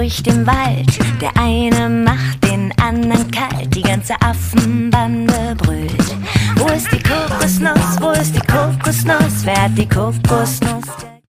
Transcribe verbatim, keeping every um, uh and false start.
durch den Wald. Der eine macht den anderen kalt, die ganze Affenbande brüllt. Wo ist die Kokosnuss, wo ist die Kokosnuss, wer hat die Kokosnuss?